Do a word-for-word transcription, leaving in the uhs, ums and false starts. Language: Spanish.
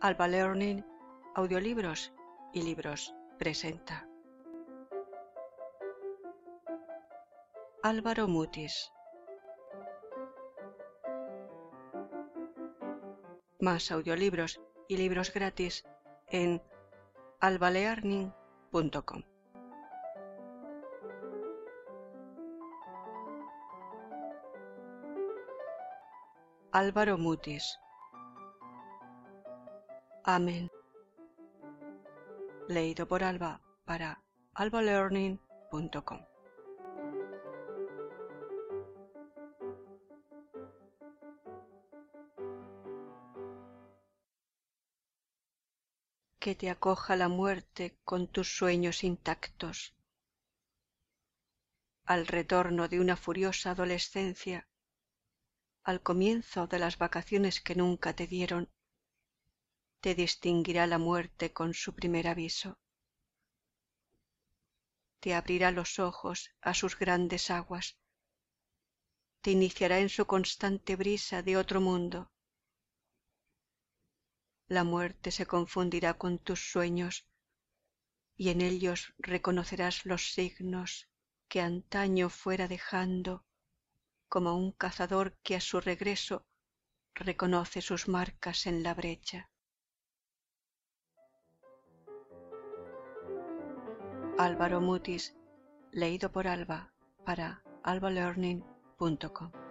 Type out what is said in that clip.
Alba Learning, audiolibros y libros presenta Álvaro Mutis. Más audiolibros y libros gratis en alba learning punto com. Álvaro Mutis. Amén. Leído por Alba para alba learning punto com. Que te acoja la muerte con tus sueños intactos, al retorno de una furiosa adolescencia, al comienzo de las vacaciones que nunca te dieron, te distinguirá la muerte con su primer aviso. Te abrirá los ojos a sus grandes aguas, te iniciará en su constante brisa de otro mundo. La muerte se confundirá con tus sueños, y en ellos reconocerás los signos que antaño fuera dejando, como un cazador que a su regreso reconoce sus marcas en la brecha. Álvaro Mutis, leído por Alba para alba learning punto com.